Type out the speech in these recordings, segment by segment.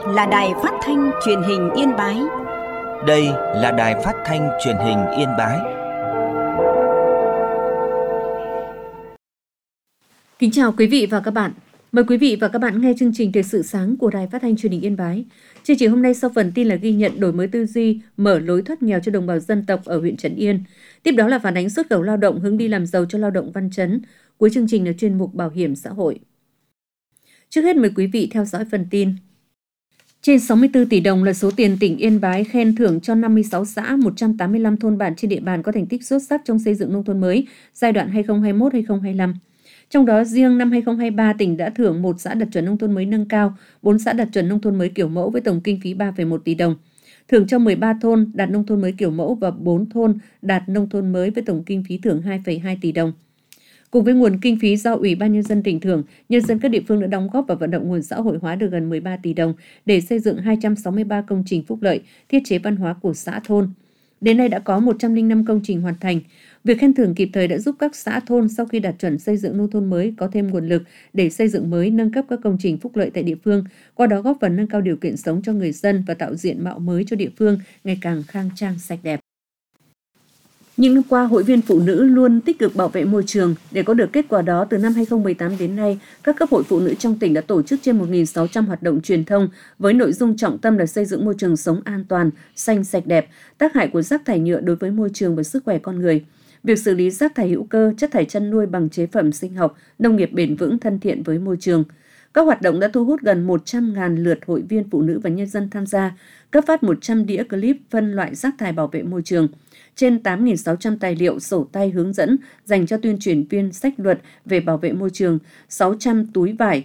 là Đài Phát thanh Truyền hình Yên Bái. Đây là Đài Phát thanh Truyền hình Yên Bái. Kính chào quý vị và các bạn. Mời quý vị và các bạn nghe chương trình Thời sự sáng của Đài Phát thanh Truyền hình Yên Bái. Chương trình hôm nay sau phần tin là ghi nhận đổi mới tư duy, mở lối thoát nghèo cho đồng bào dân tộc ở huyện Trấn Yên. Tiếp đó là phản ánh xuất khẩu lao động hướng đi làm giàu cho lao động Văn Chấn. Cuối chương trình là chuyên mục Bảo hiểm xã hội. Trước hết mời quý vị theo dõi phần tin. Trên 64 tỷ đồng là số tiền tỉnh Yên Bái khen thưởng cho 56 xã, 185 thôn bản trên địa bàn có thành tích xuất sắc trong xây dựng nông thôn mới giai đoạn 2021-2025. Trong đó, riêng năm 2023, tỉnh đã thưởng 1 xã đạt chuẩn nông thôn mới nâng cao, 4 xã đạt chuẩn nông thôn mới kiểu mẫu với tổng kinh phí 3,1 tỷ đồng. Thưởng cho 13 thôn đạt nông thôn mới kiểu mẫu và 4 thôn đạt nông thôn mới với tổng kinh phí thưởng 2,2 tỷ đồng. Cùng với nguồn kinh phí do Ủy ban Nhân dân tỉnh thưởng, nhân dân các địa phương đã đóng góp và vận động nguồn xã hội hóa được gần 13 tỷ đồng để xây dựng 263 công trình phúc lợi, thiết chế văn hóa của xã thôn. Đến nay đã có 105 công trình hoàn thành. Việc khen thưởng kịp thời đã giúp các xã thôn sau khi đạt chuẩn xây dựng nông thôn mới có thêm nguồn lực để xây dựng mới, nâng cấp các công trình phúc lợi tại địa phương, qua đó góp phần nâng cao điều kiện sống cho người dân và tạo diện mạo mới cho địa phương ngày càng khang trang sạch đẹp. Những năm qua, Hội viên Phụ nữ luôn tích cực bảo vệ môi trường. Để có được kết quả đó, từ năm 2018 đến nay, các cấp hội phụ nữ trong tỉnh đã tổ chức trên 1.600 hoạt động truyền thông với nội dung trọng tâm là xây dựng môi trường sống an toàn, xanh sạch đẹp, tác hại của rác thải nhựa đối với môi trường và sức khỏe con người, việc xử lý rác thải hữu cơ, chất thải chăn nuôi bằng chế phẩm sinh học, nông nghiệp bền vững thân thiện với môi trường. Các hoạt động đã thu hút gần 100.000 lượt hội viên phụ nữ và nhân dân tham gia, cấp phát 100 đĩa clip phân loại rác thải bảo vệ môi trường, trên 8.600 tài liệu, sổ tay hướng dẫn dành cho tuyên truyền viên sách luật về bảo vệ môi trường, 600 túi vải,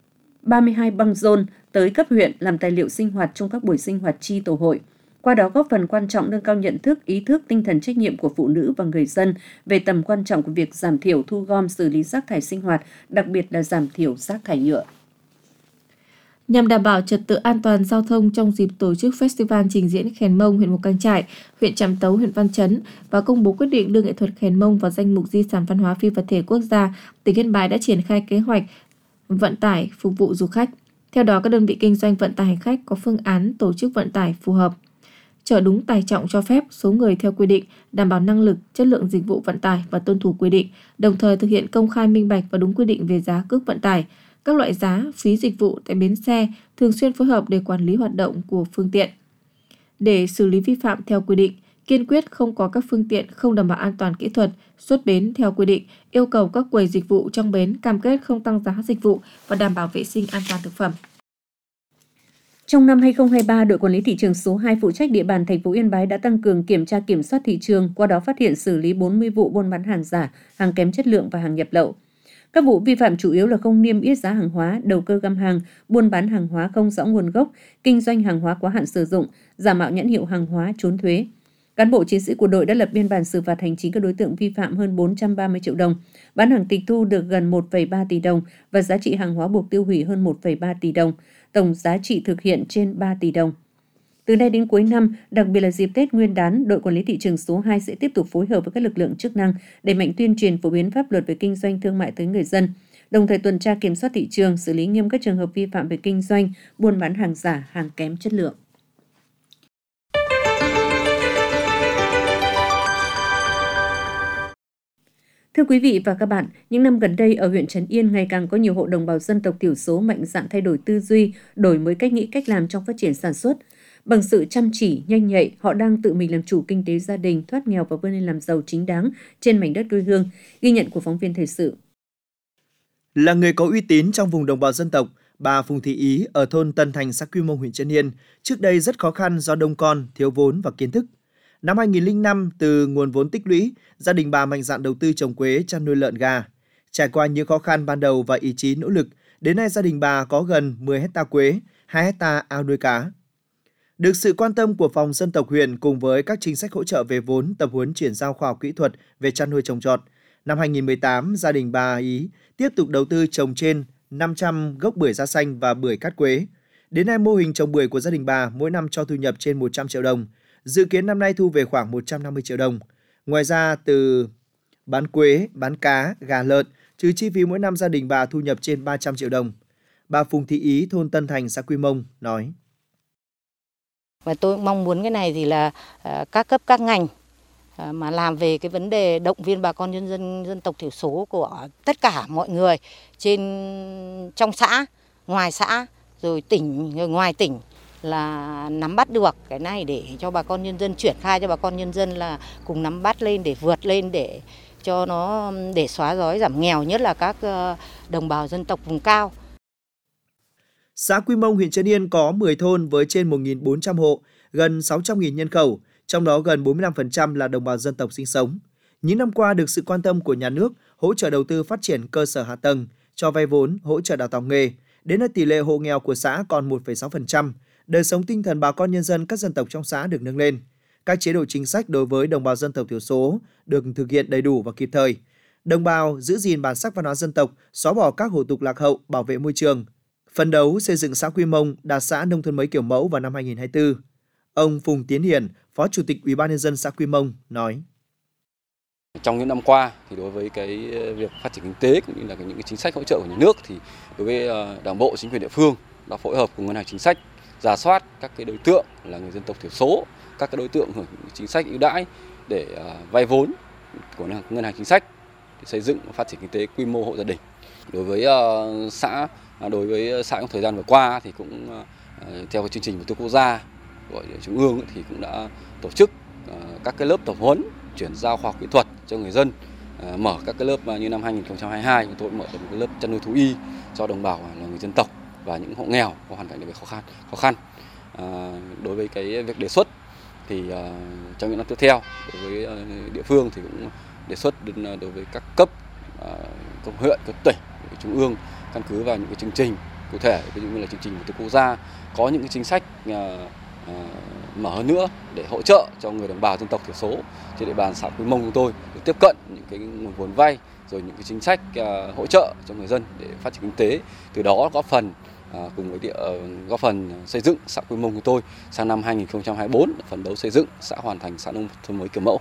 32 băng rôn tới cấp huyện làm tài liệu sinh hoạt trong các buổi sinh hoạt chi tổ hội. Qua đó góp phần quan trọng nâng cao nhận thức, ý thức, tinh thần trách nhiệm của phụ nữ và người dân về tầm quan trọng của việc giảm thiểu, thu gom, xử lý rác thải sinh hoạt, đặc biệt là giảm thiểu rác thải nhựa. Nhằm đảm bảo trật tự an toàn giao thông trong dịp tổ chức Festival trình diễn Khèn Mông huyện Mù Cang Chải, huyện Trạm Tấu, huyện Văn Chấn và công bố quyết định đưa nghệ thuật Khèn Mông vào danh mục di sản văn hóa phi vật thể quốc gia, tỉnh Yên Bái đã triển khai kế hoạch vận tải phục vụ du khách. Theo đó, các đơn vị kinh doanh vận tải hành khách có phương án tổ chức vận tải phù hợp, chở đúng tải trọng cho phép, số người theo quy định, đảm bảo năng lực, chất lượng dịch vụ vận tải và tuân thủ quy định, đồng thời thực hiện công khai minh bạch và đúng quy định về giá cước vận tải, các loại giá, phí dịch vụ tại bến xe, thường xuyên phối hợp để quản lý hoạt động của phương tiện. Để xử lý vi phạm theo quy định, kiên quyết không có các phương tiện không đảm bảo an toàn kỹ thuật xuất bến theo quy định, yêu cầu các quầy dịch vụ trong bến cam kết không tăng giá dịch vụ và đảm bảo vệ sinh an toàn thực phẩm. Trong năm 2023, đội quản lý thị trường số 2 phụ trách địa bàn thành phố Yên Bái đã tăng cường kiểm tra kiểm soát thị trường, qua đó phát hiện xử lý 40 vụ buôn bán hàng giả, hàng kém chất lượng và hàng nhập lậu. Các vụ vi phạm chủ yếu là không niêm yết giá hàng hóa, đầu cơ găm hàng, buôn bán hàng hóa không rõ nguồn gốc, kinh doanh hàng hóa quá hạn sử dụng, giả mạo nhãn hiệu hàng hóa, trốn thuế. Cán bộ chiến sĩ của đội đã lập biên bản xử phạt hành chính các đối tượng vi phạm hơn 430 triệu đồng, bán hàng tịch thu được gần 1,3 tỷ đồng và giá trị hàng hóa buộc tiêu hủy hơn 1,3 tỷ đồng, tổng giá trị thực hiện trên 3 tỷ đồng. Từ nay đến cuối năm, đặc biệt là dịp Tết Nguyên đán, đội quản lý thị trường số 2 sẽ tiếp tục phối hợp với các lực lượng chức năng đẩy mạnh tuyên truyền phổ biến pháp luật về kinh doanh thương mại tới người dân, đồng thời tuần tra kiểm soát thị trường, xử lý nghiêm các trường hợp vi phạm về kinh doanh, buôn bán hàng giả, hàng kém chất lượng. Thưa quý vị và các bạn, những năm gần đây ở huyện Trấn Yên ngày càng có nhiều hộ đồng bào dân tộc thiểu số mạnh dạn thay đổi tư duy, đổi mới cách nghĩ cách làm trong phát triển sản xuất. Bằng sự chăm chỉ, nhanh nhạy, họ đang tự mình làm chủ kinh tế gia đình, thoát nghèo và vươn lên làm giàu chính đáng trên mảnh đất quê hương. Ghi nhận của phóng viên thời sự. Là người có uy tín trong vùng đồng bào dân tộc, bà Phùng Thị Ý ở thôn Tân Thành, xã Quy Mông, huyện Trấn Yên, trước đây rất khó khăn do đông con, thiếu vốn và kiến thức. Năm 2005, từ nguồn vốn tích lũy, gia đình bà mạnh dạn đầu tư trồng quế, chăn nuôi lợn gà. Trải qua những khó khăn ban đầu và ý chí nỗ lực, đến nay gia đình bà có gần 10 hecta quế, 2 hecta ao nuôi cá. Được sự quan tâm của Phòng Dân tộc huyện cùng với các chính sách hỗ trợ về vốn, tập huấn chuyển giao khoa học kỹ thuật về chăn nuôi trồng trọt, năm 2018, gia đình bà Ý tiếp tục đầu tư trồng trên 500 gốc bưởi da xanh và bưởi cát quế. Đến nay, mô hình trồng bưởi của gia đình bà mỗi năm cho thu nhập trên 100 triệu đồng. Dự kiến năm nay thu về khoảng 150 triệu đồng. Ngoài ra, từ bán quế, bán cá, gà lợn, trừ chi phí mỗi năm gia đình bà thu nhập trên 300 triệu đồng. Bà Phùng Thị Ý, thôn Tân Thành, xã Quy Mông nói. Và tôi mong muốn cái này thì là các cấp các ngành mà làm về cái vấn đề động viên bà con nhân dân dân tộc thiểu số của tất cả mọi người trong xã, ngoài xã, rồi tỉnh, rồi ngoài tỉnh là nắm bắt được cái này để cho bà con nhân dân, triển khai cho bà con nhân dân là cùng nắm bắt lên để vượt lên để cho nó để xóa đói giảm nghèo, nhất là các đồng bào dân tộc vùng cao. Xã Quy Mông, huyện Trấn Yên có 10 thôn với trên 1.400 hộ, gần 600.000 nhân khẩu, trong đó gần 45% là đồng bào dân tộc sinh sống. Những năm qua được sự quan tâm của nhà nước, hỗ trợ đầu tư phát triển cơ sở hạ tầng, cho vay vốn, hỗ trợ đào tạo nghề, đến nay tỷ lệ hộ nghèo của xã còn 1,6%, đời sống tinh thần bà con nhân dân các dân tộc trong xã được nâng lên. Các chế độ chính sách đối với đồng bào dân tộc thiểu số được thực hiện đầy đủ và kịp thời. Đồng bào giữ gìn bản sắc văn hóa dân tộc, xóa bỏ các hủ tục lạc hậu, bảo vệ môi trường. Phấn đấu xây dựng xã Quy Mông đạt xã nông thôn mới kiểu mẫu vào năm 2024. Ông Phùng Tiến Hiển, Phó Chủ tịch Ủy ban nhân dân xã Quy Mông nói: Trong những năm qua thì đối với cái việc phát triển kinh tế cũng như là những cái chính sách hỗ trợ của nhà nước thì đối với Đảng bộ, chính quyền địa phương đã phối hợp cùng ngân hàng chính sách rà soát các cái đối tượng là người dân tộc thiểu số, các cái đối tượng hưởng chính sách ưu đãi để vay vốn của ngân hàng chính sách để xây dựng và phát triển kinh tế quy mô hộ gia đình. Đối với xã trong thời gian vừa qua thì cũng theo cái chương trình mục tiêu quốc gia của Trung ương thì cũng đã tổ chức các cái lớp tập huấn chuyển giao khoa học kỹ thuật cho người dân, mở các cái lớp như năm 2022 chúng tôi mở một cái lớp chăn nuôi thú y cho đồng bào là người dân tộc và những hộ nghèo có hoàn cảnh đặc biệt khó khăn. Đối với cái việc đề xuất thì trong những năm tiếp theo đối với địa phương thì cũng đề xuất đối với các cấp huyện, cấp tỉnh, trung ương căn cứ vào những cái chương trình cụ thể, ví dụ như là chương trình mục tiêu quốc gia có những cái chính sách mở hơn nữa để hỗ trợ cho người đồng bào dân tộc thiểu số trên địa bàn xã Quy Mông chúng tôi được tiếp cận những cái nguồn vốn vay rồi những cái chính sách hỗ trợ cho người dân để phát triển kinh tế, từ đó góp phần cùng với góp phần xây dựng xã Quy Mông của tôi sang năm 2024 phấn đấu xây dựng xã hoàn thành xã nông thôn mới kiểu mẫu.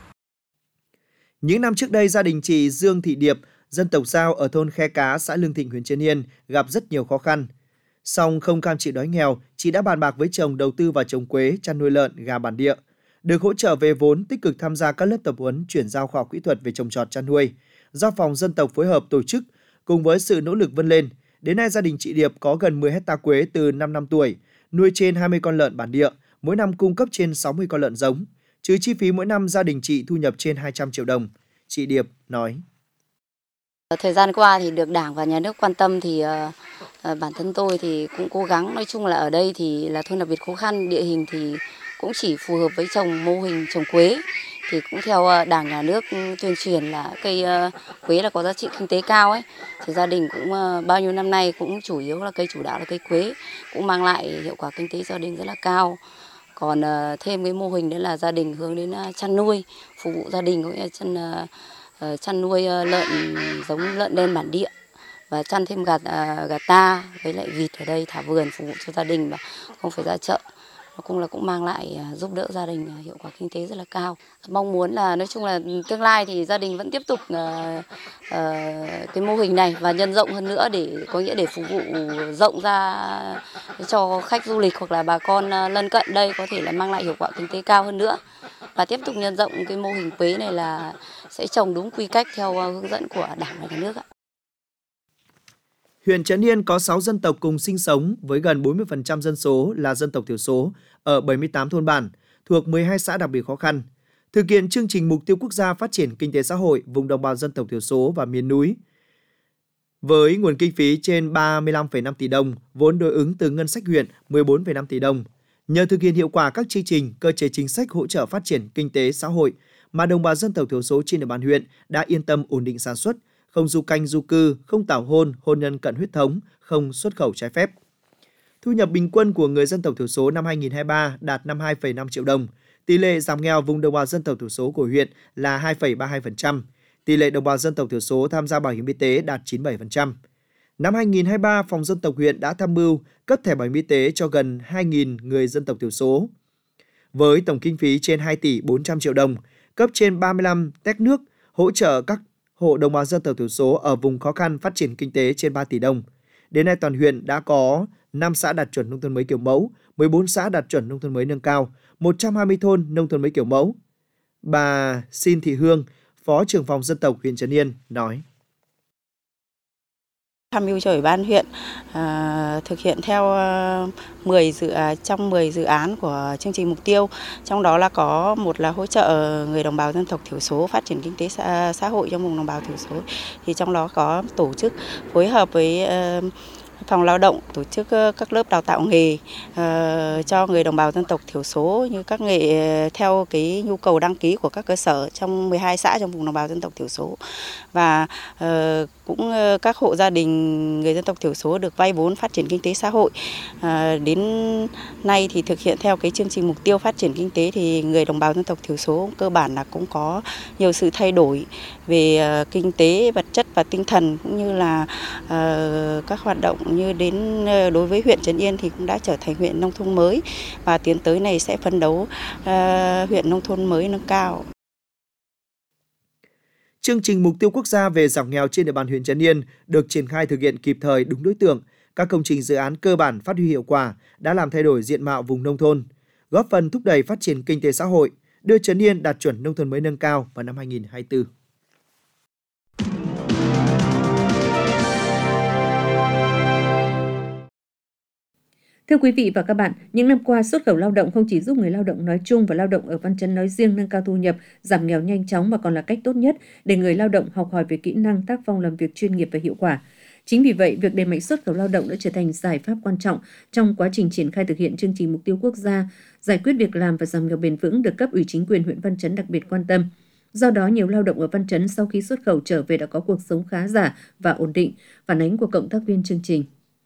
Những năm trước đây, gia đình chị Dương Thị Điệp, dân tộc Dao ở thôn Khe Cá, xã Lương Thịnh, huyện Trấn Yên gặp rất nhiều khó khăn. Song không cam chịu đói nghèo, chị đã bàn bạc với chồng đầu tư vào trồng quế, chăn nuôi lợn, gà bản địa. Được hỗ trợ về vốn, tích cực tham gia các lớp tập huấn chuyển giao khoa học kỹ thuật về trồng trọt chăn nuôi, do Phòng Dân tộc phối hợp tổ chức. Cùng với sự nỗ lực vươn lên, đến nay gia đình chị Điệp có gần 10 hectare quế từ 5 năm tuổi, nuôi trên 20 con lợn bản địa, mỗi năm cung cấp trên 60 con lợn giống. Trừ chi phí mỗi năm gia đình chị thu nhập trên 200 triệu đồng. Chị Điệp nói: Thời gian qua thì được Đảng và Nhà nước quan tâm thì bản thân tôi thì cũng cố gắng. Nói chung là ở đây thì là thôn đặc biệt khó khăn, địa hình thì cũng chỉ phù hợp với trồng mô hình trồng quế. Thì cũng theo Đảng, Nhà nước tuyên truyền là cây quế là có giá trị kinh tế cao ấy. Thì gia đình cũng bao nhiêu năm nay cũng chủ yếu là cây chủ đạo là cây quế, cũng mang lại hiệu quả kinh tế gia đình rất là cao. Còn thêm cái mô hình đấy là gia đình hướng đến chăn nuôi, phục vụ gia đình cũng như chăn nuôi lợn giống lợn đen bản địa và chăn thêm gà ta với lại vịt ở đây thả vườn phục vụ cho gia đình mà không phải ra chợ. Nó cũng mang lại giúp đỡ gia đình hiệu quả kinh tế rất là cao. Mong muốn là nói chung là tương lai thì gia đình vẫn tiếp tục cái mô hình này và nhân rộng hơn nữa để có nghĩa để phục vụ rộng ra cho khách du lịch hoặc là bà con lân cận đây có thể là mang lại hiệu quả kinh tế cao hơn nữa. Và tiếp tục nhân rộng cái mô hình quế này là sẽ trồng đúng quy cách theo hướng dẫn của Đảng và Nhà nước ạ. Huyện Trấn Yên có 6 dân tộc cùng sinh sống với gần 40% dân số là dân tộc thiểu số ở 78 thôn bản, thuộc 12 xã đặc biệt khó khăn. Thực hiện chương trình mục tiêu quốc gia phát triển kinh tế xã hội vùng đồng bào dân tộc thiểu số và miền núi. Với nguồn kinh phí trên 35,5 tỷ đồng, vốn đối ứng từ ngân sách huyện 14,5 tỷ đồng. Nhờ thực hiện hiệu quả các chương trình, cơ chế chính sách hỗ trợ phát triển kinh tế xã hội mà đồng bào dân tộc thiểu số trên địa bàn huyện đã yên tâm ổn định sản xuất, không du canh du cư, không tảo hôn, hôn nhân cận huyết thống, không xuất khẩu trái phép. Thu nhập bình quân của người dân tộc thiểu số năm 2023 đạt 52,5 triệu đồng. Tỷ lệ giảm nghèo vùng đồng bào dân tộc thiểu số của huyện là 2,32%. Tỷ lệ đồng bào dân tộc thiểu số tham gia bảo hiểm y tế đạt 97%. Năm 2023, Phòng Dân tộc huyện đã tham mưu cấp thẻ bảo hiểm y tế cho gần 2.000 người dân tộc thiểu số. Với tổng kinh phí trên 2 tỷ 400 triệu đồng, cấp trên 35 tét nước, hỗ trợ các hộ đồng bào dân tộc thiểu số ở vùng khó khăn phát triển kinh tế trên 3 tỷ đồng. Đến nay toàn huyện đã có 5 xã đạt chuẩn nông thôn mới kiểu mẫu, 14 xã đạt chuẩn nông thôn mới nâng cao, 120 thôn nông thôn mới kiểu mẫu. Bà Xin Thị Hương, Phó trưởng phòng dân tộc huyện Trấn Yên nói: Tham mưu cho Ủy ban huyện thực hiện theo 10 dự án của chương trình mục tiêu, trong đó là có một là hỗ trợ người đồng bào dân tộc thiểu số phát triển kinh tế xã hội trong vùng đồng bào thiểu số. Thì trong đó có tổ chức phối hợp với Phòng Lao động tổ chức các lớp đào tạo nghề cho người đồng bào dân tộc thiểu số như các nghề theo cái nhu cầu đăng ký của các cơ sở trong 12 xã trong vùng đồng bào dân tộc thiểu số. Và cũng các hộ gia đình người dân tộc thiểu số được vay vốn phát triển kinh tế xã hội. Đến nay thì thực hiện theo cái chương trình mục tiêu phát triển kinh tế thì người đồng bào dân tộc thiểu số cơ bản là cũng có nhiều sự thay đổi về kinh tế, vật chất và tinh thần, cũng như là các hoạt động như đối với huyện Trấn Yên thì cũng đã trở thành huyện nông thôn mới và tiến tới này sẽ phấn đấu huyện nông thôn mới nâng cao. Chương trình mục tiêu quốc gia về giảm nghèo trên địa bàn huyện Trấn Yên được triển khai thực hiện kịp thời, đúng đối tượng. Các công trình dự án cơ bản phát huy hiệu quả, đã làm thay đổi diện mạo vùng nông thôn, góp phần thúc đẩy phát triển kinh tế xã hội, đưa Trấn Yên đạt chuẩn nông thôn mới nâng cao vào năm 2024. Thưa quý vị và các bạn, những năm qua, xuất khẩu lao động không chỉ giúp người lao động nói chung và lao động ở Văn Chấn nói riêng nâng cao thu nhập, giảm nghèo nhanh chóng mà còn là cách tốt nhất để người lao động học hỏi về kỹ năng, tác phong làm việc chuyên nghiệp và hiệu quả. Chính vì vậy, việc đẩy mạnh xuất khẩu lao động đã trở thành giải pháp quan trọng trong quá trình triển khai thực hiện chương trình mục tiêu quốc gia, giải quyết việc làm và giảm nghèo bền vững được cấp ủy chính quyền huyện Văn Chấn đặc biệt quan tâm. Do đó, nhiều lao động ở Văn Chấn sau khi xuất khẩu trở về đã có cuộc sống khá giả và ổn định, phản ánh của cộng tác viên chương trình.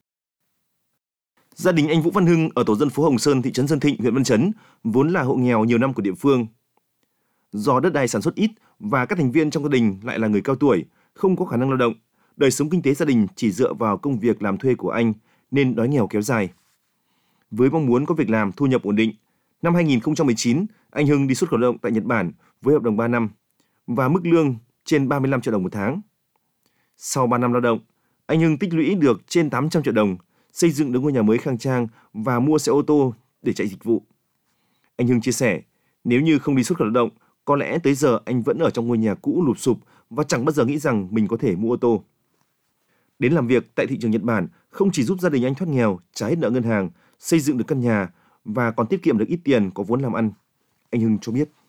Gia đình anh Vũ Văn Hưng ở tổ dân phố Hồng Sơn, thị trấn Sơn Thịnh, huyện Văn Chấn vốn là hộ nghèo nhiều năm của địa phương. Do đất đai sản xuất ít và các thành viên trong gia đình lại là người cao tuổi, không có khả năng lao động, đời sống kinh tế gia đình chỉ dựa vào công việc làm thuê của anh nên đói nghèo kéo dài. Với mong muốn có việc làm, thu nhập ổn định, năm 2019, anh Hưng đi xuất khẩu lao động tại Nhật Bản với hợp đồng 3 năm và mức lương trên 35 triệu đồng một tháng. Sau 3 năm lao động, anh Hưng tích lũy được trên 800 triệu đồng, xây dựng được ngôi nhà mới khang trang và mua xe ô tô để chạy dịch vụ. Anh Hưng chia sẻ, nếu như không đi xuất khẩu lao động, có lẽ tới giờ anh vẫn ở trong ngôi nhà cũ lụp xụp và chẳng bao giờ nghĩ rằng mình có thể mua ô tô. Đến làm việc tại thị trường Nhật Bản không chỉ giúp gia đình anh thoát nghèo, trả hết nợ ngân hàng, xây dựng được căn nhà và còn tiết kiệm được ít tiền có vốn làm ăn. Anh Hưng cho biết.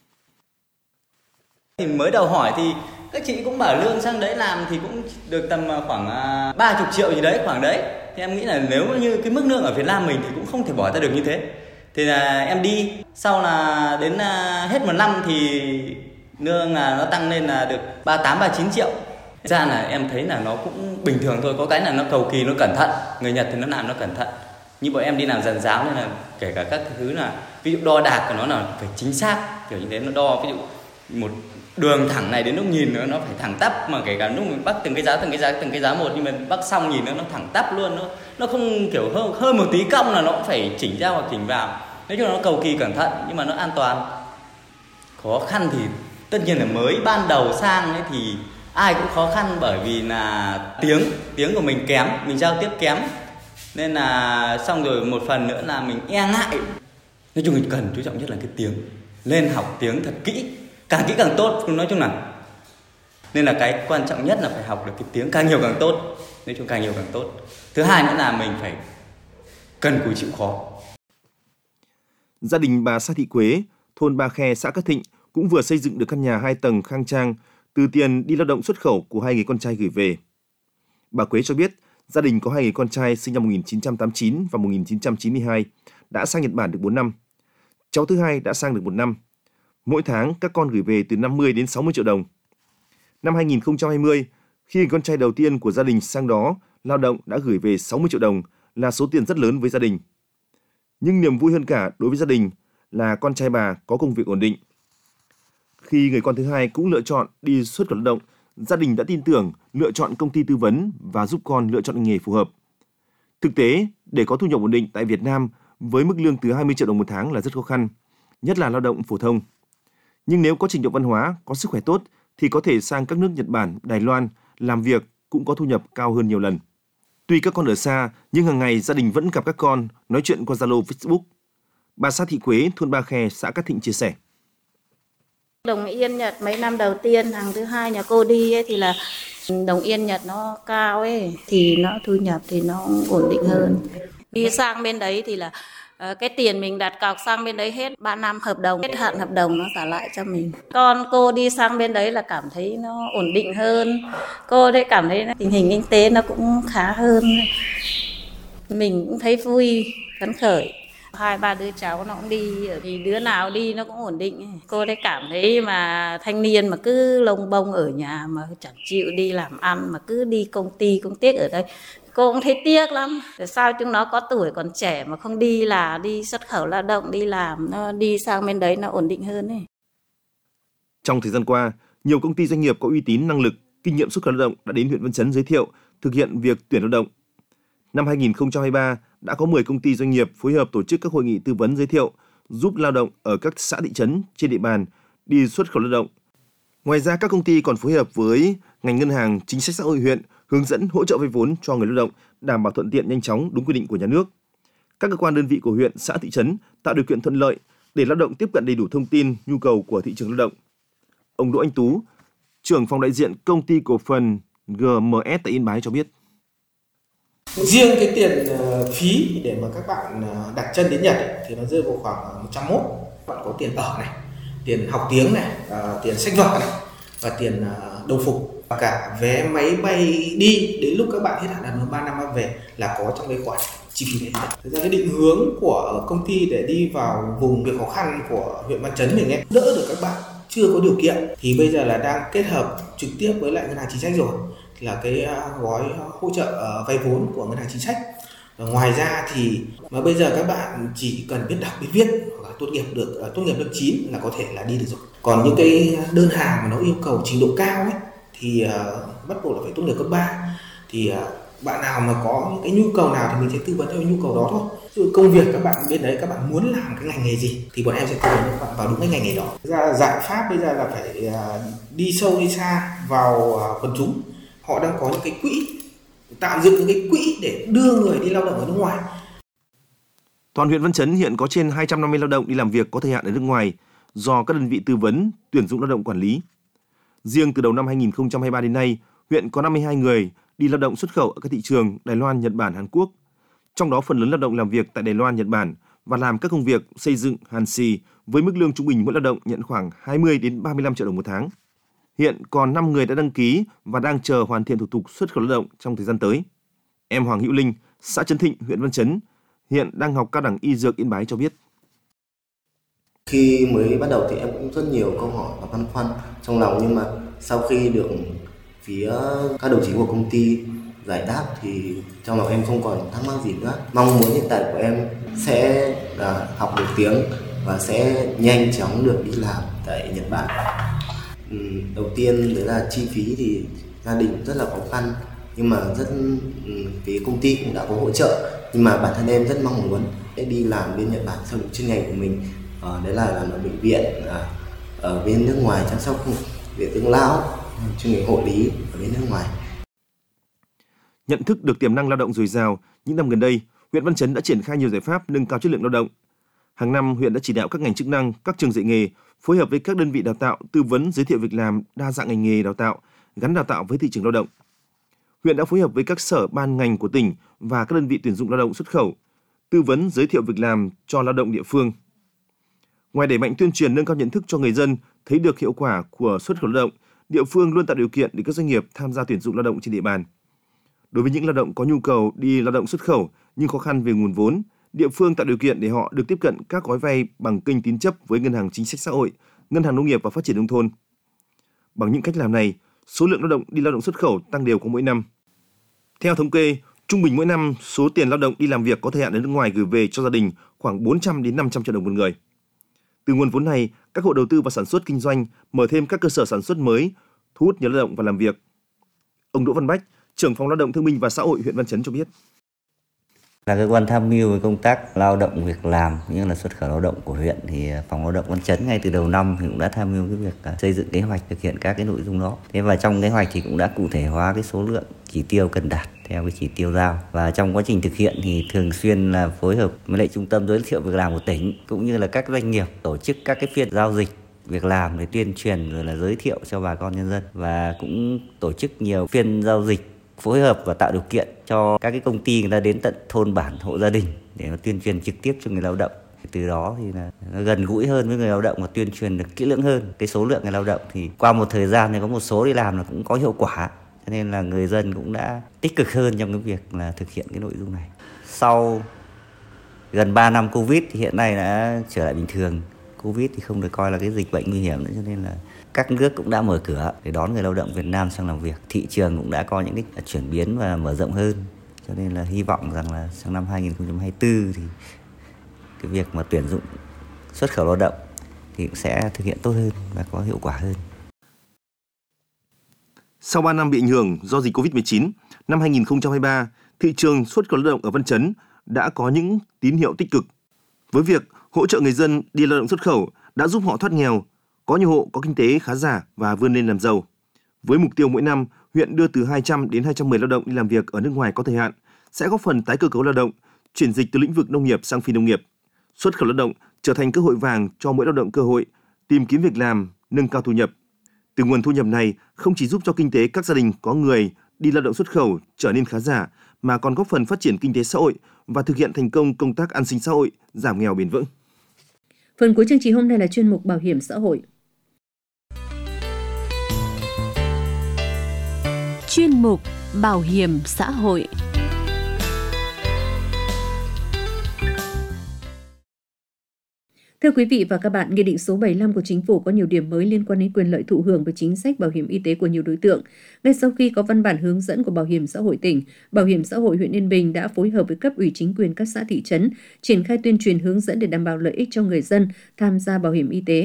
Thì mới đầu hỏi thì các chị cũng bảo lương sang đấy làm thì cũng được tầm khoảng 30 triệu gì đấy, khoảng đấy. Thì em nghĩ là nếu như cái mức lương ở Việt Nam mình thì cũng không thể bỏ ra được như thế. Thì là em đi, sau là đến hết một năm thì lương là nó tăng lên là được 38-39 triệu. Ra là em thấy là nó cũng bình thường thôi, có cái là nó cầu kỳ, nó cẩn thận. Người Nhật thì nó làm nó cẩn thận. Như bọn em đi làm giàn giáo nên là kể cả các thứ là ví dụ đo đạc của nó là phải chính xác, kiểu như thế nó đo ví dụ một đường thẳng này đến lúc nhìn nó phải thẳng tắp, mà kể cả lúc mình bắt từng cái giá một nhưng mà bắt xong nhìn nó thẳng tắp luôn, nó không kiểu hơi một tí cong là nó cũng phải chỉnh ra hoặc chỉnh vào. Nói chung là nó cầu kỳ cẩn thận nhưng mà nó an toàn. Khó khăn thì tất nhiên là mới ban đầu sang ấy thì ai cũng khó khăn, bởi vì là tiếng của mình kém, mình giao tiếp kém, nên là xong rồi một phần nữa là mình e ngại. Nói chung mình cần chú trọng nhất là cái tiếng, lên học tiếng thật kỹ, càng kỹ càng tốt. Nói chung là nên là cái quan trọng nhất là phải học được cái tiếng càng nhiều càng tốt. Nói chung càng nhiều càng tốt. Thứ hai nữa là mình phải cần cù chịu khó. Gia đình bà Sa Thị Quế, thôn Ba Khe, xã Cát Thịnh cũng vừa xây dựng được căn nhà 2 tầng khang trang từ tiền đi lao động xuất khẩu của 2 người con trai gửi về. Bà Quế cho biết gia đình có 2 người con trai sinh năm 1989 và 1992 đã sang Nhật Bản được 4 năm. Cháu thứ hai đã sang được 1 năm. Mỗi tháng các con gửi về từ 50 đến 60 triệu đồng. Năm 2020, khi người con trai đầu tiên của gia đình sang đó lao động đã gửi về 60 triệu đồng, là số tiền rất lớn với gia đình. Nhưng niềm vui hơn cả đối với gia đình là con trai bà có công việc ổn định. Khi người con thứ hai cũng lựa chọn đi xuất khẩu lao động, gia đình đã tin tưởng lựa chọn công ty tư vấn và giúp con lựa chọn nghề phù hợp. Thực tế, để có thu nhập ổn định tại Việt Nam với mức lương từ 20 triệu đồng một tháng là rất khó khăn, nhất là lao động phổ thông. Nhưng nếu có trình độ văn hóa, có sức khỏe tốt thì có thể sang các nước Nhật Bản, Đài Loan làm việc cũng có thu nhập cao hơn nhiều lần. Tuy các con ở xa, nhưng hàng ngày gia đình vẫn gặp các con, nói chuyện qua Zalo, Facebook. Bà Sa Thị Quế, thôn Ba Khe, xã Cát Thịnh chia sẻ. Đồng Yên Nhật mấy năm đầu tiên, hàng thứ hai nhà cô đi ấy, thì là đồng Yên Nhật nó cao ấy, thì nó thu nhập thì nó ổn định hơn. Đi sang bên đấy thì là cái tiền mình đặt cọc sang bên đấy hết 3 năm hợp đồng, hết hạn hợp đồng nó trả lại cho mình. Con cô đi sang bên đấy là cảm thấy nó ổn định hơn. Cô đấy cảm thấy tình hình kinh tế nó cũng khá hơn. Mình cũng thấy vui, phấn khởi. 2-3 đứa cháu nó cũng đi, thì đứa nào đi nó cũng ổn định. Cô đấy cảm thấy mà thanh niên mà cứ lông bông ở nhà mà chẳng chịu đi làm ăn mà cứ đi công ty công tiếc ở đây. Cô cũng thấy tiếc lắm. Tại sao chúng nó có tuổi còn trẻ mà không đi, là đi xuất khẩu lao động, đi làm, nó đi sang bên đấy nó ổn định hơn ấy. Trong thời gian qua, nhiều công ty doanh nghiệp có uy tín, năng lực, kinh nghiệm xuất khẩu lao động đã đến huyện Văn Chấn giới thiệu thực hiện việc tuyển lao động. Năm 2023 đã có 10 công ty doanh nghiệp phối hợp tổ chức các hội nghị tư vấn giới thiệu, giúp lao động ở các xã thị trấn trên địa bàn đi xuất khẩu lao động. Ngoài ra, các công ty còn phối hợp với ngành ngân hàng chính sách xã hội huyện hướng dẫn hỗ trợ vay vốn cho người lao động, đảm bảo thuận tiện, nhanh chóng, đúng quy định của nhà nước. Các cơ quan đơn vị của huyện, xã, thị trấn tạo điều kiện thuận lợi để lao động tiếp cận đầy đủ thông tin, nhu cầu của thị trường lao động. Ông Đỗ Anh Tú, trưởng phòng đại diện công ty cổ phần GMS tại Yên Bái cho biết. Riêng cái tiền phí để mà các bạn đặt chân đến Nhật ấy, thì nó rơi vào khoảng 101. Bạn có tiền ở này, tiền học tiếng này, tiền sách vở này và tiền đồng phục, và cả vé máy bay đi đến lúc các bạn hết hạn đợt 3 năm về là có trong cái khoản chi phí đấy. Thực ra cái định hướng của công ty để đi vào vùng việc khó khăn của huyện Văn Chấn mình ấy, đỡ được các bạn chưa có điều kiện thì bây giờ là đang kết hợp trực tiếp với lại ngân hàng chính sách rồi, là cái gói hỗ trợ vay vốn của ngân hàng chính sách. Và ngoài ra thì mà bây giờ các bạn chỉ cần biết đọc biết viết hoặc là tốt nghiệp lớp 9 là có thể là đi được rồi. Còn những cái đơn hàng mà nó yêu cầu trình độ cao ấy thì bắt buộc là phải tốt nghiệp cấp 3. Thì bạn nào mà có những cái nhu cầu nào thì mình sẽ tư vấn theo nhu cầu đó thôi. Ví dụ công việc các bạn bên đấy các bạn muốn làm cái ngành nghề gì thì bọn em sẽ tư vấn các bạn vào đúng cái ngành nghề đó. Giải pháp bây giờ là phải đi sâu đi xa vào quần chúng. Họ đang có những cái quỹ, tạo dựng những cái quỹ để đưa người đi lao động ở nước ngoài. Toàn huyện Văn Chấn hiện có trên 250 lao động đi làm việc có thời hạn ở nước ngoài do các đơn vị tư vấn, tuyển dụng lao động quản lý. Riêng từ đầu năm 2023 đến nay, huyện có 52 người đi lao động xuất khẩu ở các thị trường Đài Loan, Nhật Bản, Hàn Quốc. Trong đó phần lớn lao động làm việc tại Đài Loan, Nhật Bản và làm các công việc xây dựng, hàn xì với mức lương trung bình mỗi lao động nhận khoảng 20 đến 35 triệu đồng một tháng. Hiện còn 5 người đã đăng ký và đang chờ hoàn thiện thủ tục xuất khẩu lao động trong thời gian tới. Em Hoàng Hữu Linh, xã Trấn Thịnh, huyện Văn Chấn, hiện đang học cao đẳng y dược Yên Bái cho biết. Khi mới bắt đầu thì em cũng rất nhiều câu hỏi và băn khoăn trong lòng, nhưng mà sau khi được phía các đồng chí của công ty giải đáp thì trong lòng em không còn thắc mắc gì nữa. Mong muốn hiện tại của em sẽ là học được tiếng và sẽ nhanh chóng được đi làm tại Nhật Bản. Đầu tiên đấy là chi phí thì gia đình rất là khó khăn, nhưng mà phía công ty cũng đã có hỗ trợ, nhưng mà bản thân em rất mong muốn sẽ đi làm bên Nhật Bản theo chuyên ngành của mình, đấy là làm ở bệnh viện ở bên nước ngoài, chăm sóc viện dưỡng lão, chuyên ngành hộ lý ở bên nước ngoài. Nhận thức được tiềm năng lao động dồi dào, những năm gần đây, huyện Văn Chấn đã triển khai nhiều giải pháp nâng cao chất lượng lao động. Hàng năm, huyện đã chỉ đạo các ngành chức năng, các trường dạy nghề phối hợp với các đơn vị đào tạo, tư vấn giới thiệu việc làm đa dạng ngành nghề đào tạo, gắn đào tạo với thị trường lao động. Huyện đã phối hợp với các sở ban ngành của tỉnh và các đơn vị tuyển dụng lao động xuất khẩu, tư vấn giới thiệu việc làm cho lao động địa phương. Ngoài đẩy mạnh tuyên truyền nâng cao nhận thức cho người dân thấy được hiệu quả của xuất khẩu lao động, địa phương luôn tạo điều kiện để các doanh nghiệp tham gia tuyển dụng lao động trên địa bàn. Đối với những lao động có nhu cầu đi lao động xuất khẩu nhưng khó khăn về nguồn vốn, địa phương tạo điều kiện để họ được tiếp cận các gói vay bằng kênh tín chấp với Ngân hàng Chính sách Xã hội, Ngân hàng Nông nghiệp và Phát triển Nông thôn. Bằng những cách làm này, số lượng lao động đi lao động xuất khẩu tăng đều qua mỗi năm. Theo thống kê, trung bình mỗi năm, số tiền lao động đi làm việc có thời hạn ở nước ngoài gửi về cho gia đình khoảng 400 đến 500 triệu đồng một người. Từ nguồn vốn này, các hộ đầu tư vào sản xuất kinh doanh mở thêm các cơ sở sản xuất mới, thu hút nhiều lao động vào làm việc. Ông Đỗ Văn Bách, trưởng phòng Lao động Thương binh và Xã hội huyện Văn Chấn cho biết. Là cơ quan tham mưu với công tác lao động việc làm như là xuất khẩu lao động của huyện thì phòng lao động Văn Chấn ngay từ đầu năm thì cũng đã tham mưu cái việc xây dựng kế hoạch thực hiện các cái nội dung đó. Thế và trong kế hoạch thì cũng đã cụ thể hóa cái số lượng chỉ tiêu cần đạt theo cái chỉ tiêu giao, và trong quá trình thực hiện thì thường xuyên là phối hợp với lại trung tâm giới thiệu việc làm của tỉnh cũng như là các doanh nghiệp tổ chức các cái phiên giao dịch việc làm để tuyên truyền rồi là giới thiệu cho bà con nhân dân, và cũng tổ chức nhiều phiên giao dịch phối hợp và tạo điều kiện cho các cái công ty người ta đến tận thôn bản, hộ gia đình để mà tuyên truyền trực tiếp cho người lao động. Từ đó thì là nó gần gũi hơn với người lao động và tuyên truyền được kỹ lưỡng hơn. Cái số lượng người lao động thì qua một thời gian thì có một số đi làm là cũng có hiệu quả, cho nên là người dân cũng đã tích cực hơn trong cái việc là thực hiện cái nội dung này. Sau gần 3 năm Covid thì hiện nay đã trở lại bình thường. Covid thì không được coi là cái dịch bệnh nguy hiểm nữa, cho nên là các nước cũng đã mở cửa để đón người lao động Việt Nam sang làm việc. Thị trường cũng đã có những cái chuyển biến và mở rộng hơn. Cho nên là hy vọng rằng là sang năm 2024 thì cái việc mà tuyển dụng xuất khẩu lao động thì cũng sẽ thực hiện tốt hơn và có hiệu quả hơn. Sau 3 năm bị ảnh hưởng do dịch Covid-19, năm 2023, thị trường xuất khẩu lao động ở Văn Chấn đã có những tín hiệu tích cực. Với việc hỗ trợ người dân đi lao động xuất khẩu đã giúp họ thoát nghèo, có nhiều hộ có kinh tế khá giả và vươn lên làm giàu. Với mục tiêu mỗi năm, huyện đưa từ 200 đến 210 lao động đi làm việc ở nước ngoài có thời hạn, sẽ góp phần tái cơ cấu lao động, chuyển dịch từ lĩnh vực nông nghiệp sang phi nông nghiệp. Xuất khẩu lao động trở thành cơ hội vàng cho mỗi lao động cơ hội tìm kiếm việc làm, nâng cao thu nhập. Từ nguồn thu nhập này không chỉ giúp cho kinh tế các gia đình có người đi lao động xuất khẩu trở nên khá giả, mà còn góp phần phát triển kinh tế xã hội và thực hiện thành công công tác an sinh xã hội, giảm nghèo bền vững. Phần cuối chương trình hôm nay là chuyên mục Bảo hiểm xã hội. Chuyên mục Bảo hiểm xã hội. Thưa quý vị và các bạn, Nghị định số 75 của Chính phủ có nhiều điểm mới liên quan đến quyền lợi thụ hưởng và chính sách bảo hiểm y tế của nhiều đối tượng. Ngay sau khi có văn bản hướng dẫn của Bảo hiểm xã hội tỉnh, Bảo hiểm xã hội huyện Yên Bình đã phối hợp với cấp ủy chính quyền các xã thị trấn triển khai tuyên truyền hướng dẫn để đảm bảo lợi ích cho người dân tham gia bảo hiểm y tế.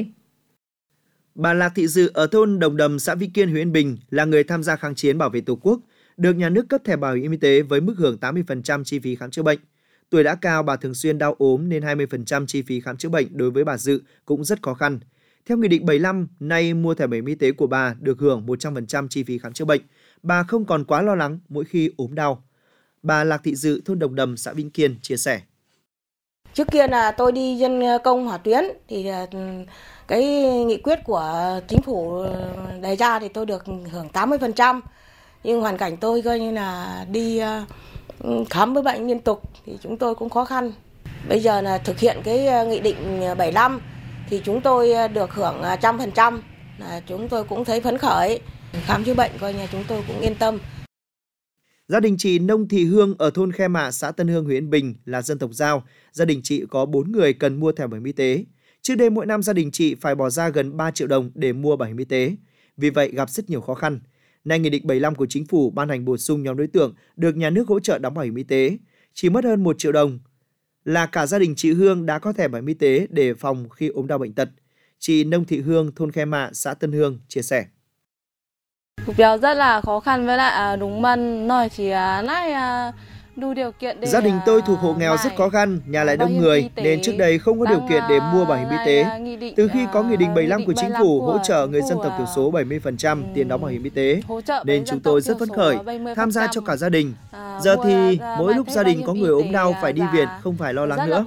Bà Lạc Thị Dự ở thôn Đồng Đầm, xã Vĩnh Kiên, huyện Yên Bình là người tham gia kháng chiến bảo vệ Tổ quốc, được nhà nước cấp thẻ bảo hiểm y tế với mức hưởng 80% chi phí khám chữa bệnh. Tuổi đã cao, bà thường xuyên đau ốm nên 20% chi phí khám chữa bệnh đối với bà Dự cũng rất khó khăn. Theo Nghị định 75, nay mua thẻ bảo hiểm y tế của bà được hưởng 100% chi phí khám chữa bệnh. Bà không còn quá lo lắng mỗi khi ốm đau. Bà Lạc Thị Dự, thôn Đồng Đầm, xã Vĩnh Kiên chia sẻ. Trước kia là tôi đi dân công hỏa tuyến thì cái nghị quyết của chính phủ đề ra thì tôi được hưởng 80%. Nhưng hoàn cảnh tôi coi như là đi khám với bệnh liên tục thì chúng tôi cũng khó khăn. Bây giờ là thực hiện cái nghị định 75 thì chúng tôi được hưởng 100%, là chúng tôi cũng thấy phấn khởi, khám chữa bệnh coi như chúng tôi cũng yên tâm. Gia đình chị Nông Thị Hương ở thôn Khe Mạ, xã Tân Hương, huyện Yên Bình là dân tộc Dao. Gia đình chị có 4 người cần mua thẻ bảo hiểm y tế. Trước đây mỗi năm gia đình chị phải bỏ ra gần 3 triệu đồng để mua bảo hiểm y tế. Vì vậy gặp rất nhiều khó khăn. Nay Nghị định 75 của Chính phủ ban hành bổ sung nhóm đối tượng được nhà nước hỗ trợ đóng bảo hiểm y tế. Chỉ mất hơn 1 triệu đồng là cả gia đình chị Hương đã có thẻ bảo hiểm y tế để phòng khi ốm đau bệnh tật. Chị Nông Thị Hương, thôn Khe Mạ, xã Tân Hương chia sẻ. Rất là khó khăn với lại đúng mần nói chỉ này đủ điều kiện để gia đình tôi thuộc hộ nghèo rất khó khăn, nhà lại đông người nên trước đây không có điều kiện để mua bảo hiểm y tế. Từ khi có Nghị định 75 của Chính phủ hỗ trợ người dân tộc thiểu số 70% tiền đóng bảo hiểm y tế nên chúng tôi rất phấn khởi tham gia cho cả gia đình. Giờ thì mỗi lúc gia đình có người ốm đau phải đi viện không phải lo lắng nữa.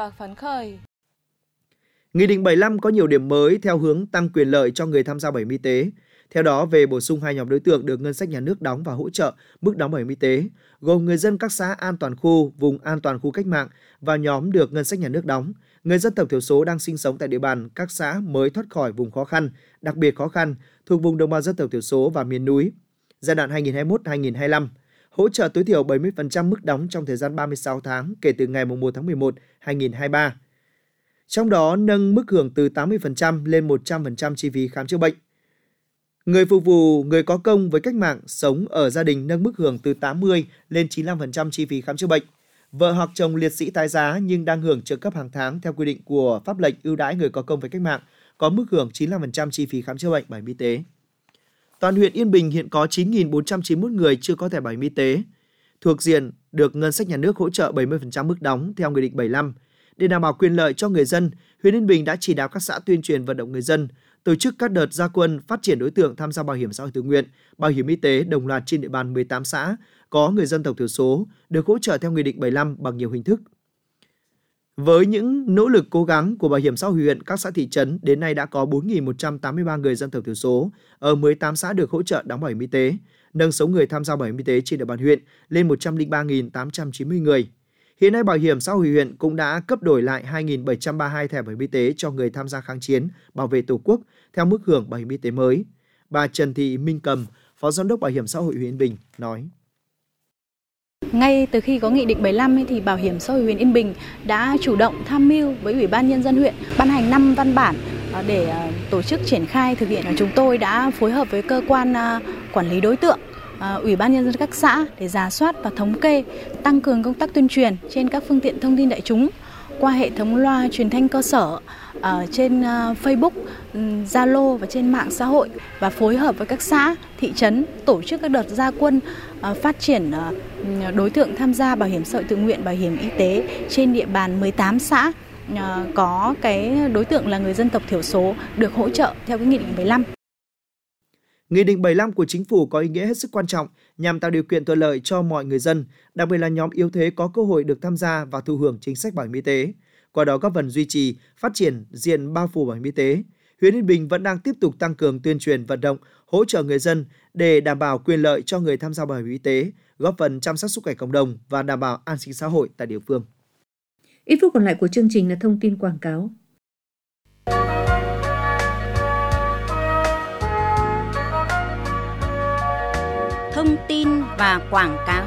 Nghị định 75 có nhiều điểm mới theo hướng tăng quyền lợi cho người tham gia bảo hiểm y tế. Theo đó, về bổ sung 2 nhóm đối tượng được ngân sách nhà nước đóng và hỗ trợ mức đóng bảo hiểm y tế, gồm người dân các xã an toàn khu, vùng an toàn khu cách mạng và nhóm được ngân sách nhà nước đóng, người dân tộc thiểu số đang sinh sống tại địa bàn các xã mới thoát khỏi vùng khó khăn, đặc biệt khó khăn, thuộc vùng đồng bào dân tộc thiểu số và miền núi. Giai đoạn 2021-2025, hỗ trợ tối thiểu 70% mức đóng trong thời gian 36 tháng kể từ ngày 1 tháng 11, 2023. Trong đó, nâng mức hưởng từ 80% lên 100% chi phí khám chữa bệnh. Người phục vụ, người có công với cách mạng sống ở gia đình nâng mức hưởng từ 80 lên 95% chi phí khám chữa bệnh. Vợ hoặc chồng liệt sĩ tái giá nhưng đang hưởng trợ cấp hàng tháng theo quy định của pháp lệnh ưu đãi người có công với cách mạng có mức hưởng 95% chi phí khám chữa bệnh bảo hiểm y tế. Toàn huyện Yên Bình hiện có 9.491 người chưa có thẻ bảo hiểm y tế. Thuộc diện được ngân sách nhà nước hỗ trợ 70% mức đóng theo Nghị định 75. Để đảm bảo quyền lợi cho người dân, huyện Yên Bình đã chỉ đạo các xã tuyên truyền vận động người dân, tổ chức các đợt ra quân phát triển đối tượng tham gia bảo hiểm xã hội tự nguyện, bảo hiểm y tế đồng loạt trên địa bàn 18 xã có người dân tộc thiểu số được hỗ trợ theo Nghị định 75 bằng nhiều hình thức. Với những nỗ lực cố gắng của Bảo hiểm xã hội huyện, các xã thị trấn đến nay đã có 4.183 người dân tộc thiểu số ở 18 xã được hỗ trợ đóng bảo hiểm y tế, nâng số người tham gia bảo hiểm y tế trên địa bàn huyện lên 103.890 người. Hiện nay, Bảo hiểm xã hội huyện cũng đã cấp đổi lại 2.732 thẻ bảo hiểm y tế cho người tham gia kháng chiến, bảo vệ Tổ quốc theo mức hưởng bảo hiểm y tế mới. Bà Trần Thị Minh Cầm, Phó Giám đốc Bảo hiểm xã hội huyện Yên Bình nói. Ngay từ khi có Nghị định 75 thì Bảo hiểm xã hội huyện Yên Bình đã chủ động tham mưu với Ủy ban Nhân dân huyện ban hành 5 văn bản để tổ chức triển khai thực hiện. Chúng tôi đã phối hợp với cơ quan quản lý đối tượng, Ủy ban Nhân dân các xã để rà soát và thống kê, tăng cường công tác tuyên truyền trên các phương tiện thông tin đại chúng qua hệ thống loa truyền thanh cơ sở, trên Facebook, Zalo và trên mạng xã hội, và phối hợp với các xã, thị trấn tổ chức các đợt ra quân phát triển đối tượng tham gia bảo hiểm xã hội tự nguyện, bảo hiểm y tế trên địa bàn 18 xã có cái đối tượng là người dân tộc thiểu số được hỗ trợ theo cái Nghị định 75. Nghị định 75 của Chính phủ có ý nghĩa hết sức quan trọng nhằm tạo điều kiện thuận lợi cho mọi người dân, đặc biệt là nhóm yếu thế có cơ hội được tham gia và thụ hưởng chính sách bảo hiểm y tế. Qua đó góp phần duy trì, phát triển diện bao phủ bảo hiểm y tế. Huyện Yên Bình vẫn đang tiếp tục tăng cường tuyên truyền vận động, hỗ trợ người dân để đảm bảo quyền lợi cho người tham gia bảo hiểm y tế, góp phần chăm sóc sức khỏe cộng đồng và đảm bảo an sinh xã hội tại địa phương. Ít phút còn lại của chương trình là thông tin quảng cáo. Thông tin và quảng cáo.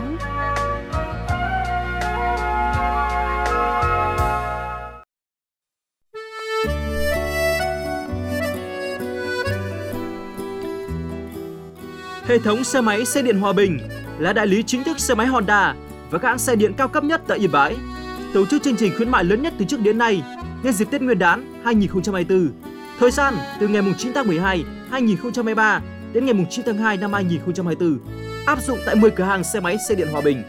Hệ thống xe máy xe điện Hòa Bình là đại lý chính thức xe máy Honda và các hãng xe điện cao cấp nhất tại Yên Bái. Tổ chức chương trình khuyến mại lớn nhất từ trước đến nay nhân dịp Tết Nguyên đán 2024. Thời gian từ ngày 9 tháng 12, 2023 đến ngày 9 tháng 2 năm 2024, áp dụng tại 10 cửa hàng xe máy xe điện Hòa Bình.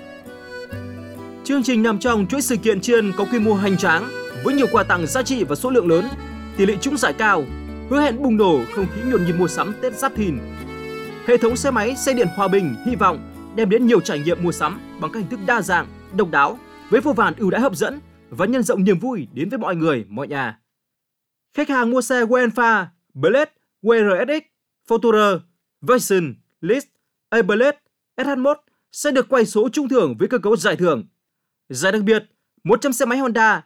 Chương trình nằm trong chuỗi sự kiện tri ân có quy mô hoành tráng với nhiều quà tặng giá trị và số lượng lớn, tỷ lệ trúng giải cao, hứa hẹn bùng nổ không khí nhộn nhịp mua sắm Tết Giáp Thìn. Hệ thống xe máy xe điện Hòa Bình hy vọng đem đến nhiều trải nghiệm mua sắm bằng các hình thức đa dạng, độc đáo với vô vàn ưu đãi hấp dẫn và nhân rộng niềm vui đến với mọi người, mọi nhà. Khách hàng mua xe Wenfa, Blade, WRSX, Fortuner, Vision, List, A-Blade, SH1 sẽ được quay số trúng thưởng với cơ cấu giải thưởng. Giải đặc biệt, 100 xe máy Honda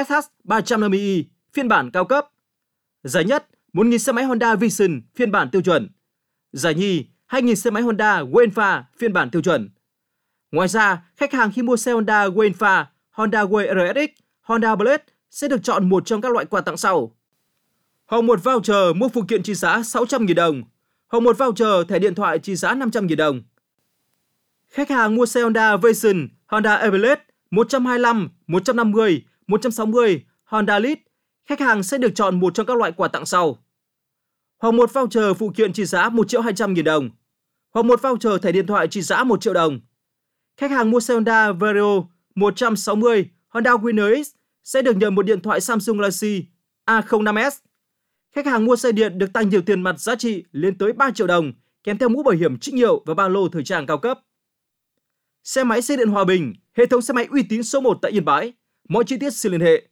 SH350i phiên bản cao cấp. Giải nhất, 1.000 xe máy Honda Vision phiên bản tiêu chuẩn. Giải nhì, 2.000 xe máy Honda Wenfa phiên bản tiêu chuẩn. Ngoài ra, khách hàng khi mua xe Honda Wenfa, Honda WRSX, Honda Blade sẽ được chọn một trong các loại quà tặng sau. Hoặc một voucher mua phụ kiện trị giá 600.000 đồng, hoặc một voucher thẻ điện thoại trị giá 500.000 đồng. Khách hàng mua xe Honda Vision, Honda A-Blade 125, 150, 160, Honda Lead, khách hàng sẽ được chọn một trong các loại quà tặng sau. Hoặc một voucher phụ kiện trị giá 1.200.000 đồng, hoặc một voucher thẻ điện thoại trị giá 1 triệu đồng. Khách hàng mua xe Honda Vario 160, Honda Winner X sẽ được nhận một điện thoại Samsung Galaxy A05s. Khách hàng mua xe điện được tăng nhiều tiền mặt giá trị lên tới 3 triệu đồng, kèm theo mũ bảo hiểm trích hiệu và ba lô thời trang cao cấp. Xe máy xe điện Hòa Bình, hệ thống xe máy uy tín số 1 tại Yên Bái. Mọi chi tiết xin liên hệ.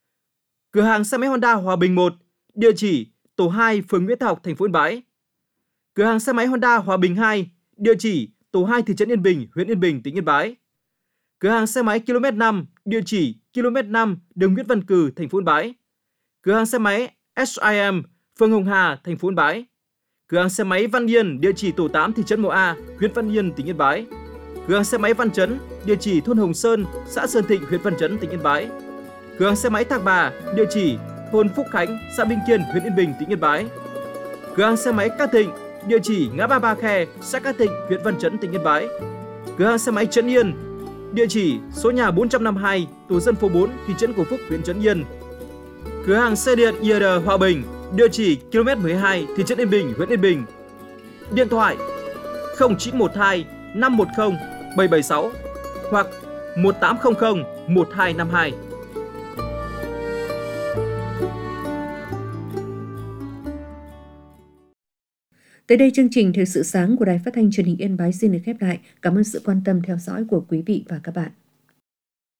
Cửa hàng xe máy Honda Hòa Bình 1, địa chỉ tổ 2, phường Nguyễn Thái Học, thành phố Yên Bái. Cửa hàng xe máy Honda Hòa Bình 2, địa chỉ tổ 2, thị trấn Yên Bình, huyện Yên Bình, tỉnh Yên Bái. Cửa hàng xe máy km 5, địa chỉ km 5, đường Nguyễn Văn Cừ, thành phố Yên Bái. Cửa hàng xe máy SIM, phường Hồng Hà, thành phố Yên Bái. Cửa hàng xe máy Văn Yên, địa chỉ tổ 8, thị trấn Mộ A, huyện Văn Yên, tỉnh Yên Bái. Cửa hàng xe máy Văn Chấn, địa chỉ thôn Hồng Sơn, xã Sơn Thịnh, huyện Văn Chấn, tỉnh Yên Bái. Cửa hàng xe máy Thạc Bà, địa chỉ thôn Phúc Khánh, xã Bình Kiên, huyện Yên Bình, tỉnh Yên Bái. Cửa hàng xe máy Cát Thịnh, địa chỉ ngã ba Ba Khe, xã Cát Thịnh, huyện Văn Chấn, tỉnh Yên Bái. Cửa hàng xe máy Trấn Yên, địa chỉ số nhà 452, tổ dân phố 4, thị trấn Cổ Phúc, huyện Trấn Yên. Cửa hàng xe điện IR Hòa Bình, địa chỉ km 12, thị trấn Yên Bình, huyện Yên Bình. Điện thoại 0912 510 776 hoặc 1800 1252. Tới đây chương trình Thời sự sáng của Đài Phát thanh Truyền hình Yên Bái xin được khép lại. Cảm ơn sự quan tâm theo dõi của quý vị và các bạn.